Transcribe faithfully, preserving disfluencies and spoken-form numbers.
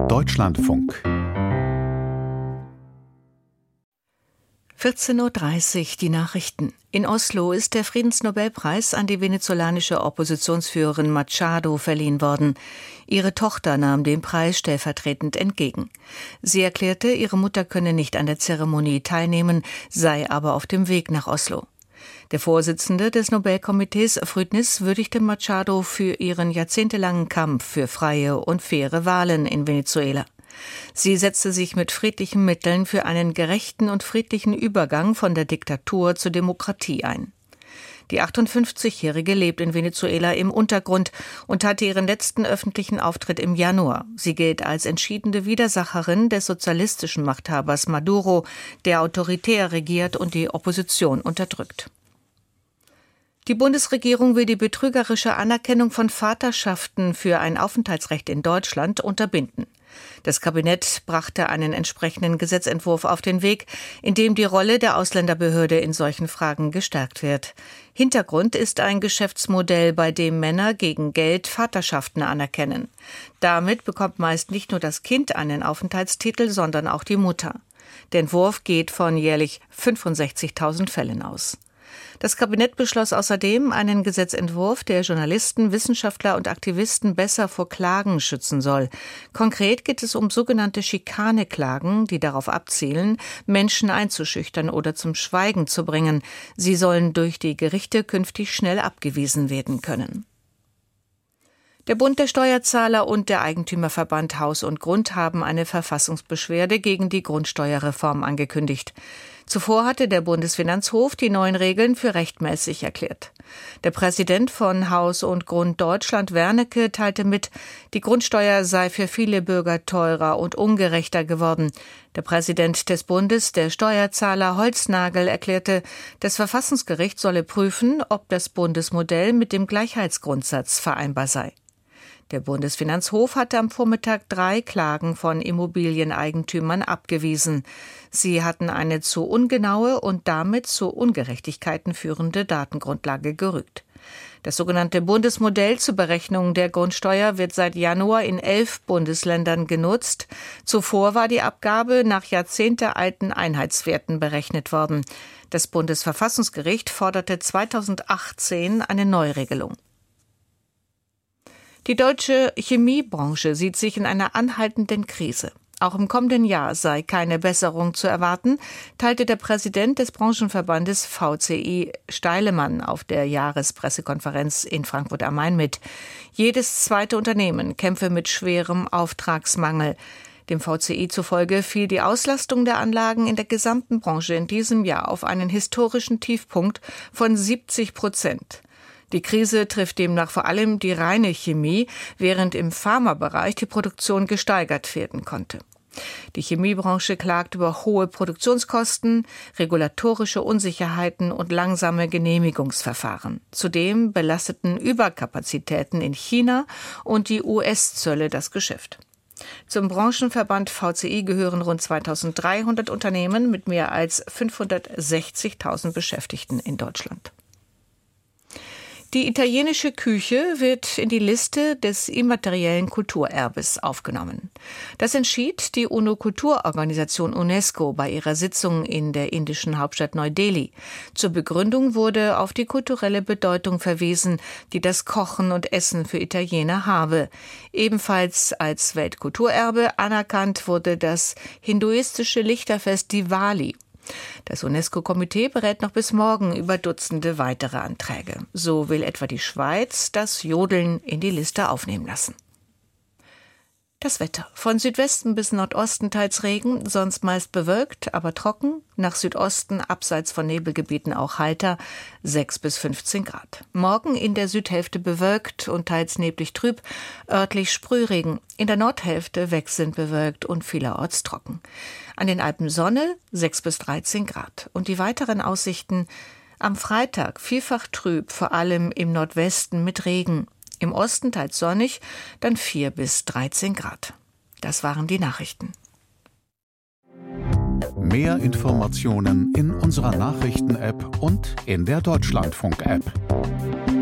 Deutschlandfunk. vierzehn Uhr dreißig, die Nachrichten. In Oslo ist der Friedensnobelpreis an die venezolanische Oppositionsführerin Machado verliehen worden. Ihre Tochter nahm den Preis stellvertretend entgegen. Sie erklärte, ihre Mutter könne nicht an der Zeremonie teilnehmen, sei aber auf dem Weg nach Oslo. Der Vorsitzende des Nobelkomitees, Früdnis, würdigte Machado für ihren jahrzehntelangen Kampf für freie und faire Wahlen in Venezuela. Sie setzte sich mit friedlichen Mitteln für einen gerechten und friedlichen Übergang von der Diktatur zur Demokratie ein. Die achtundfünfzigjährige lebt in Venezuela im Untergrund und hatte ihren letzten öffentlichen Auftritt im Januar. Sie gilt als entschiedene Widersacherin des sozialistischen Machthabers Maduro, der autoritär regiert und die Opposition unterdrückt. Die Bundesregierung will die betrügerische Anerkennung von Vaterschaften für ein Aufenthaltsrecht in Deutschland unterbinden. Das Kabinett brachte einen entsprechenden Gesetzentwurf auf den Weg, in dem die Rolle der Ausländerbehörde in solchen Fragen gestärkt wird. Hintergrund ist ein Geschäftsmodell, bei dem Männer gegen Geld Vaterschaften anerkennen. Damit bekommt meist nicht nur das Kind einen Aufenthaltstitel, sondern auch die Mutter. Der Entwurf geht von jährlich fünfundsechzigtausend Fällen aus. Das Kabinett beschloss außerdem einen Gesetzentwurf, der Journalisten, Wissenschaftler und Aktivisten besser vor Klagen schützen soll. Konkret geht es um sogenannte Schikaneklagen, die darauf abzielen, Menschen einzuschüchtern oder zum Schweigen zu bringen. Sie sollen durch die Gerichte künftig schnell abgewiesen werden können. Der Bund der Steuerzahler und der Eigentümerverband Haus und Grund haben eine Verfassungsbeschwerde gegen die Grundsteuerreform angekündigt. Zuvor hatte der Bundesfinanzhof die neuen Regeln für rechtmäßig erklärt. Der Präsident von Haus und Grund Deutschland, Wernicke, teilte mit, die Grundsteuer sei für viele Bürger teurer und ungerechter geworden. Der Präsident des Bundes der Steuerzahler, Holznagel, erklärte, das Verfassungsgericht solle prüfen, ob das Bundesmodell mit dem Gleichheitsgrundsatz vereinbar sei. Der Bundesfinanzhof hatte am Vormittag drei Klagen von Immobilieneigentümern abgewiesen. Sie hatten eine zu ungenaue und damit zu Ungerechtigkeiten führende Datengrundlage gerügt. Das sogenannte Bundesmodell zur Berechnung der Grundsteuer wird seit Januar in elf Bundesländern genutzt. Zuvor war die Abgabe nach jahrzehntealten Einheitswerten berechnet worden. Das Bundesverfassungsgericht forderte zweitausendachtzehn eine Neuregelung. Die deutsche Chemiebranche sieht sich in einer anhaltenden Krise. Auch im kommenden Jahr sei keine Besserung zu erwarten, teilte der Präsident des Branchenverbandes V C I Steilemann auf der Jahrespressekonferenz in Frankfurt am Main mit. Jedes zweite Unternehmen kämpfe mit schwerem Auftragsmangel. Dem V C I zufolge fiel die Auslastung der Anlagen in der gesamten Branche in diesem Jahr auf einen historischen Tiefpunkt von siebzig Prozent. Die Krise trifft demnach vor allem die reine Chemie, während im Pharmabereich die Produktion gesteigert werden konnte. Die Chemiebranche klagt über hohe Produktionskosten, regulatorische Unsicherheiten und langsame Genehmigungsverfahren. Zudem belasteten Überkapazitäten in China und die U S-Zölle das Geschäft. Zum Branchenverband V C I gehören rund zweitausenddreihundert Unternehmen mit mehr als fünfhundertsechzigtausend Beschäftigten in Deutschland. Die italienische Küche wird in die Liste des immateriellen Kulturerbes aufgenommen. Das entschied die UNO-Kulturorganisation UNESCO bei ihrer Sitzung in der indischen Hauptstadt Neu-Delhi. Zur Begründung wurde auf die kulturelle Bedeutung verwiesen, die das Kochen und Essen für Italiener habe. Ebenfalls als Weltkulturerbe anerkannt wurde das hinduistische Lichterfest Diwali. Das UNESCO-Komitee berät noch bis morgen über Dutzende weitere Anträge. So will etwa die Schweiz das Jodeln in die Liste aufnehmen lassen. Das Wetter. Von Südwesten bis Nordosten teils Regen, sonst meist bewölkt, aber trocken. Nach Südosten, abseits von Nebelgebieten auch heiter, sechs bis fünfzehn Grad. Morgen in der Südhälfte bewölkt und teils neblig trüb, örtlich Sprühregen. In der Nordhälfte wechselnd bewölkt und vielerorts trocken. An den Alpen Sonne, sechs bis dreizehn Grad. Und die weiteren Aussichten: am Freitag vielfach trüb, vor allem im Nordwesten mit Regen. Im Osten teils sonnig, dann vier bis dreizehn Grad. Das waren die Nachrichten. Mehr Informationen in unserer Nachrichten-App und in der Deutschlandfunk-App.